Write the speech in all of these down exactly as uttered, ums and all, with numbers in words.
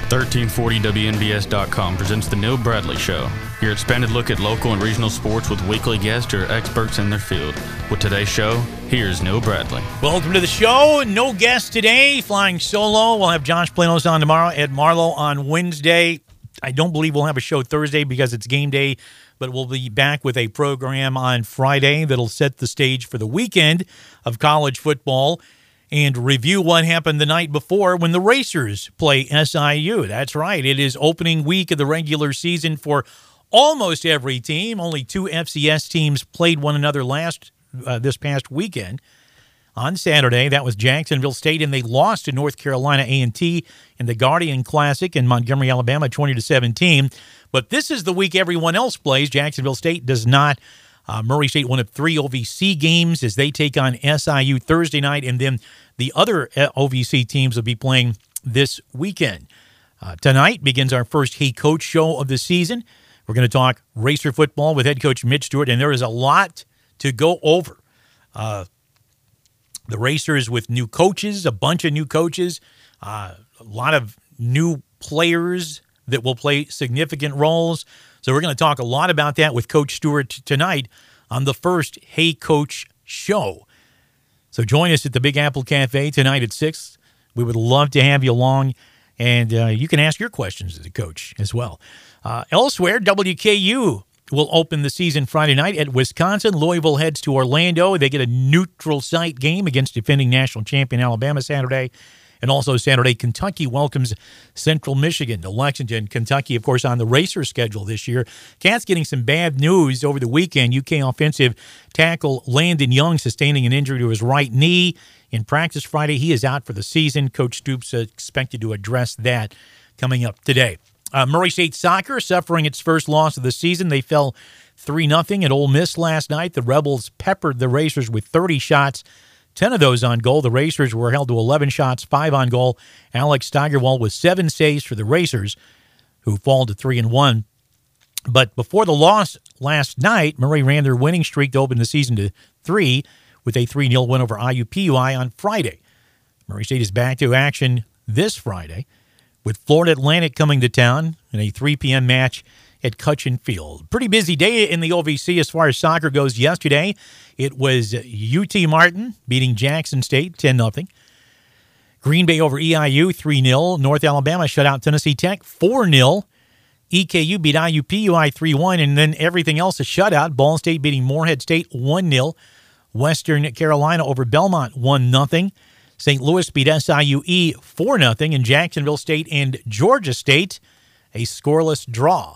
thirteen forty W N B S dot com presents The Neil Bradley Show. Your expanded look at local and regional sports with weekly guests or experts in their field. With today's show, here's Neil Bradley. Welcome to the show. No guest today, flying solo. We'll have Josh Planos on tomorrow, Ed Marlowe on Wednesday. I don't believe we'll have a show Thursday because it's game day, but we'll be back with a program on Friday that'll set the stage for the weekend of college football and review what happened the night before when the Racers play S I U. That's right. It is opening week of the regular season for almost every team. Only two F C S teams played one another last uh, this past weekend. On Saturday, that was Jacksonville State, and they lost to North Carolina A and T in the Guardian Classic in Montgomery, Alabama, twenty to seventeen. But this is the week everyone else plays. Jacksonville State does not. Uh, Murray State, one of three O V C games as they take on S I U Thursday night, and then the other O V C teams will be playing this weekend. Uh, tonight begins our first Hey Coach show of the season. We're going to talk Racer football with head coach Mitch Stewart, and there is a lot to go over. Uh, the Racers with new coaches, a bunch of new coaches, uh, a lot of new players that will play significant roles. So we're going to talk a lot about that with Coach Stewart tonight on the first Hey Coach show. So join us at the Big Apple Cafe tonight at six. We would love to have you along, and uh, you can ask your questions as a coach as well. Uh, elsewhere, W K U will open the season Friday night at Wisconsin. Louisville heads to Orlando. They get a neutral site game against defending national champion Alabama Saturday. And also Saturday, Kentucky welcomes Central Michigan to Lexington. Kentucky, of course, on the Racer schedule this year. Cats getting some bad news over the weekend. U K offensive tackle Landon Young sustaining an injury to his right knee. In practice Friday, he is out for the season. Coach Stoops uh, expected to address that coming up today. Uh, Murray State soccer suffering its first loss of the season. They fell three nothing at Ole Miss last night. The Rebels peppered the Racers with thirty shots. ten of those on goal. The Racers were held to eleven shots, five on goal. Alex Steigerwald with seven saves for the Racers, who fall to three and one. But before the loss last night, Murray ran their winning streak to open the season to three with a three nil win over I U P U I on Friday. Murray State is back to action this Friday with Florida Atlantic coming to town in a three p.m. match at Cutchin Field. Pretty busy day in the O V C as far as soccer goes yesterday. It was U T Martin beating Jackson State ten nothing. Green Bay over E I U three nil. North Alabama shut out Tennessee Tech four nil. E K U beat I U P U I three one, and then everything else a shutout. Ball State beating Morehead State one nil. Western Carolina over Belmont one nothing. Saint Louis beat S I U E four nothing. And Jacksonville State and Georgia State, a scoreless draw.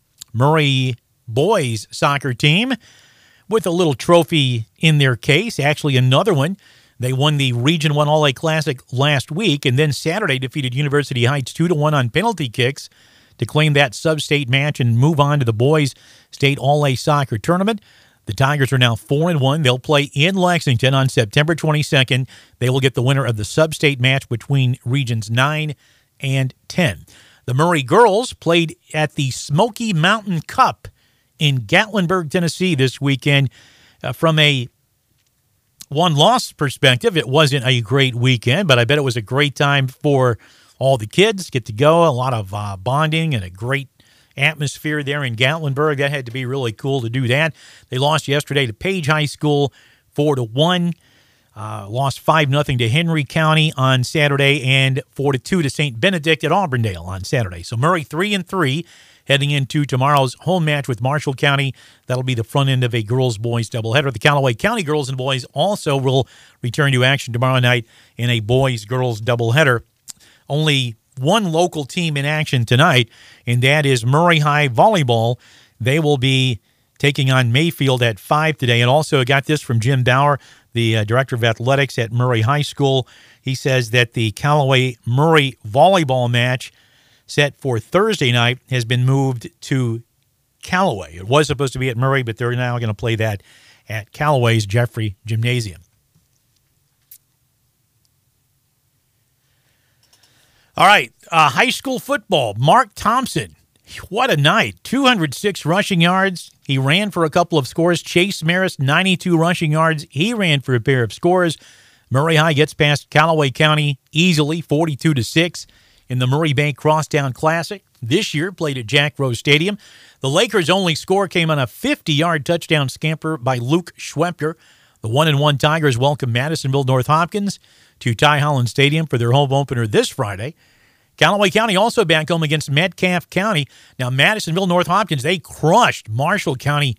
Murray boys soccer team with a little trophy in their case, actually another one. They won the Region one All-A Classic last week, and then Saturday defeated University Heights two to one on penalty kicks to claim that sub-state match and move on to the boys state All-A Soccer Tournament. The Tigers are now four and one. They'll play in Lexington on September twenty-second. They will get the winner of the sub-state match between Regions nine and ten. The Murray girls played at the Smoky Mountain Cup in Gatlinburg, Tennessee this weekend. Uh, from a one-loss perspective, it wasn't a great weekend, but I bet it was a great time for all the kids. Get to go, a lot of uh, bonding and a great atmosphere there in Gatlinburg. That had to be really cool to do that. They lost yesterday to Page High School four to one. Uh, lost five nothing to Henry County on Saturday and four to two to Saint Benedict at Auburndale on Saturday. So Murray three and three heading into tomorrow's home match with Marshall County. That'll be the front end of a girls-boys doubleheader. The Callaway County girls and boys also will return to action tomorrow night in a boys-girls doubleheader. Only one local team in action tonight, and that is Murray High Volleyball. They will be taking on Mayfield at five today. And also got this from Jim Dower, the uh, director of athletics at Murray High School. He says that the Callaway-Murray volleyball match set for Thursday night has been moved to Callaway. It was supposed to be at Murray, but they're now going to play that at Callaway's Jeffrey Gymnasium. All right, uh, high school football. Mark Thompson, what a night. two hundred six rushing yards. He ran for a couple of scores. Chase Maris, ninety-two rushing yards. He ran for a pair of scores. Murray High gets past Callaway County easily, forty-two to six. in the Murray Bank Crosstown Classic. This year, played at Jack Rose Stadium. The Lakers' only score came on a fifty-yard touchdown scamper by Luke Schwepker. The one and one Tigers welcome Madisonville North Hopkins to Ty Holland Stadium for their home opener this Friday. Callaway County also back home against Metcalfe County. Now, Madisonville North Hopkins, they crushed Marshall County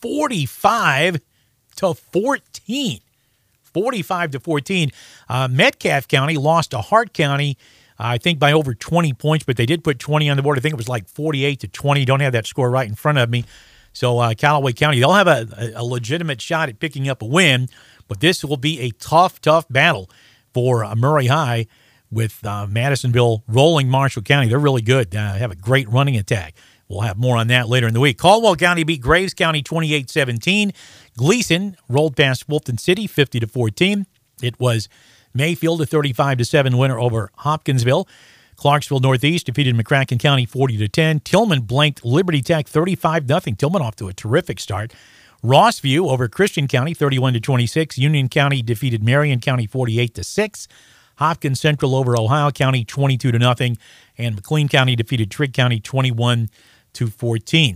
forty-five to fourteen. forty-five to fourteen. Uh, Metcalfe County lost to Hart County, uh, I think, by over twenty points, but they did put twenty on the board. I think it was like forty-eight to twenty. Don't have that score right in front of me. So uh, Callaway County, they'll have a, a legitimate shot at picking up a win, but this will be a tough, tough battle for uh, Murray High with uh, Madisonville rolling Marshall County. They're really good. Uh, have a great running attack. We'll have more on that later in the week. Caldwell County beat Graves County twenty-eight seventeen. Gleason rolled past Fulton City fifty to fourteen. It was Mayfield a thirty-five to seven winner over Hopkinsville. Clarksville Northeast defeated McCracken County forty to ten. Tillman blanked Liberty Tech thirty-five nothing. Tillman off to a terrific start. Rossview over Christian County thirty-one to twenty-six. Union County defeated Marion County forty-eight to six. Hopkins Central over Ohio County twenty-two to nothing. And McLean County defeated Trigg County twenty-one to fourteen.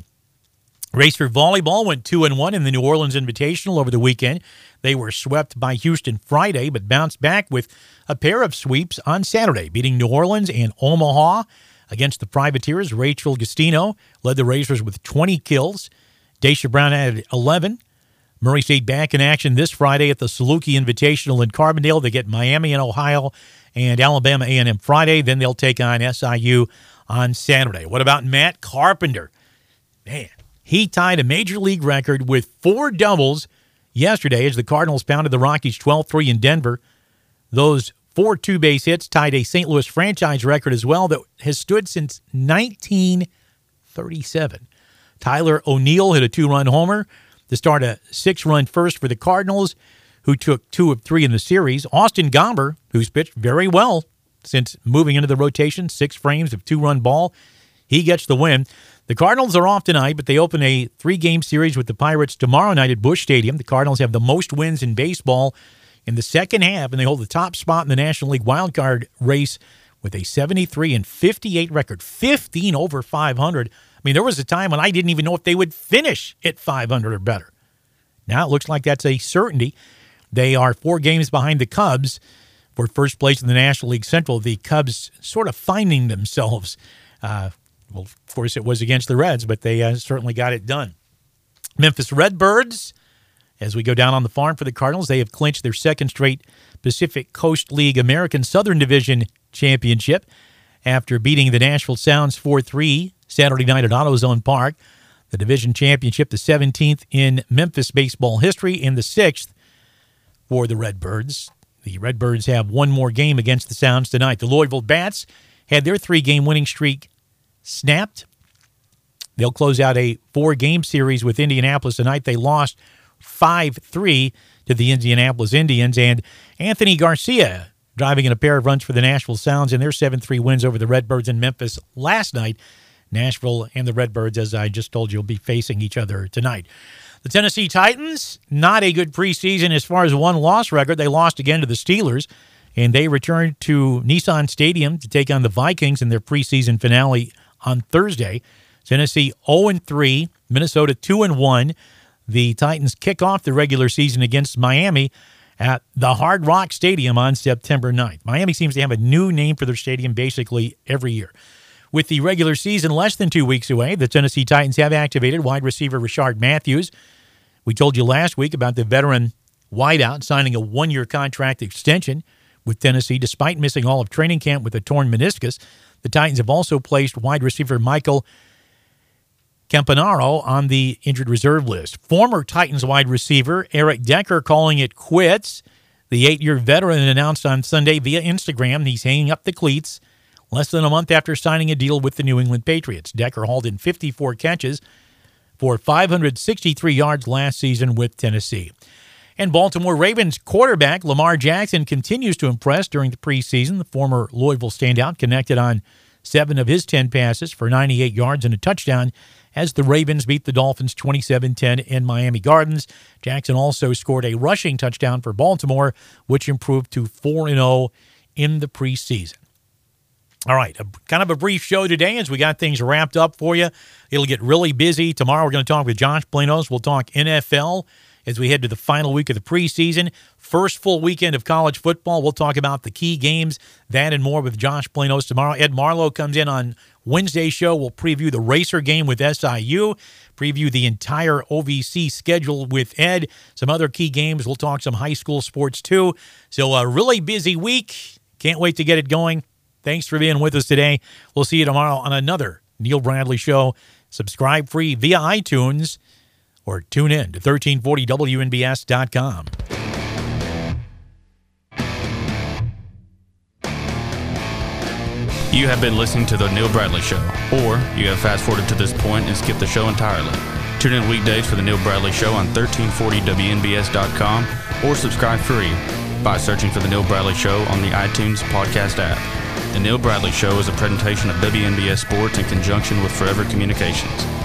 Racer Volleyball went two and one in the New Orleans Invitational over the weekend. They were swept by Houston Friday, but bounced back with a pair of sweeps on Saturday, beating New Orleans and Omaha. Against the Privateers, Rachel Gastino led the Racers with twenty kills. Daisha Brown had eleven. Murray State back in action this Friday at the Saluki Invitational in Carbondale. They get Miami and Ohio and Alabama A and M Friday. Then they'll take on S I U on Saturday. What about Matt Carpenter? Man, he tied a major league record with four doubles yesterday as the Cardinals pounded the Rockies twelve three in Denver. Those four two-base hits tied a Saint Louis franchise record as well that has stood since nineteen thirty-seven. Tyler O'Neill hit a two-run homer to start a six-run first for the Cardinals, who took two of three in the series. Austin Gomber, who's pitched very well since moving into the rotation, six frames of two-run ball, he gets the win. The Cardinals are off tonight, but they open a three-game series with the Pirates tomorrow night at Busch Stadium. The Cardinals have the most wins in baseball in the second half, and they hold the top spot in the National League wildcard race with a seventy-three and fifty-eight record, fifteen over five hundred. I mean, there was a time when I didn't even know if they would finish at five hundred or better. Now it looks like that's a certainty. They are four games behind the Cubs for first place in the National League Central. The Cubs sort of finding themselves. Uh, well, of course, it was against the Reds, but they uh, certainly got it done. Memphis Redbirds, as we go down on the farm for the Cardinals, they have clinched their second straight Pacific Coast League American Southern Division championship after beating the Nashville Sounds four three Saturday night at AutoZone Park. The division championship, the seventeenth in Memphis baseball history, and the sixth for the Redbirds. The Redbirds have one more game against the Sounds tonight. The Louisville Bats had their three-game winning streak snapped. They'll close out a four-game series with Indianapolis tonight. They lost five three to the Indianapolis Indians, and Anthony Garcia driving in a pair of runs for the Nashville Sounds in their seven three wins over the Redbirds in Memphis last night. Nashville and the Redbirds, as I just told you, will be facing each other tonight. The Tennessee Titans, not a good preseason as far as one-loss record. They lost again to the Steelers, and they returned to Nissan Stadium to take on the Vikings in their preseason finale on Thursday. Tennessee oh and three, Minnesota two and one. The Titans kick off the regular season against Miami at the Hard Rock Stadium on September ninth. Miami seems to have a new name for their stadium basically every year. With the regular season less than two weeks away, the Tennessee Titans have activated wide receiver Rashard Matthews. We told you last week about the veteran wideout signing a one-year contract extension with Tennessee despite missing all of training camp with a torn meniscus. The Titans have also placed wide receiver Michael Campanaro on the injured reserve list. Former Titans wide receiver Eric Decker calling it quits. The eight-year veteran announced on Sunday via Instagram he's hanging up the cleats less than a month after signing a deal with the New England Patriots. Decker hauled in fifty-four catches for five hundred sixty-three yards last season with Tennessee. And Baltimore Ravens quarterback Lamar Jackson continues to impress during the preseason. The former Louisville standout connected on seven of his ten passes for ninety-eight yards and a touchdown as the Ravens beat the Dolphins twenty-seven ten in Miami Gardens. Jackson also scored a rushing touchdown for Baltimore, which improved to four and oh in the preseason. All right, a, kind of a brief show today as we got things wrapped up for you. It'll get really busy. Tomorrow we're going to talk with Josh Planos. We'll talk N F L as we head to the final week of the preseason. First full weekend of college football. We'll talk about the key games, that and more with Josh Planos tomorrow. Ed Marlowe comes in on Wednesday's show. We'll preview the Racer game with S I U, preview the entire O V C schedule with Ed, some other key games. We'll talk some high school sports too. So a really busy week. Can't wait to get it going. Thanks for being with us today. We'll see you tomorrow on another Neil Bradley Show. Subscribe free via iTunes or tune in to thirteen forty W N B S dot com. You have been listening to The Neil Bradley Show, or you have fast-forwarded to this point and skipped the show entirely. Tune in weekdays for The Neil Bradley Show on thirteen forty W N B S dot com or subscribe free by searching for The Neil Bradley Show on the iTunes podcast app. The Neil Bradley Show is a presentation of W N B S Sports in conjunction with Forever Communications.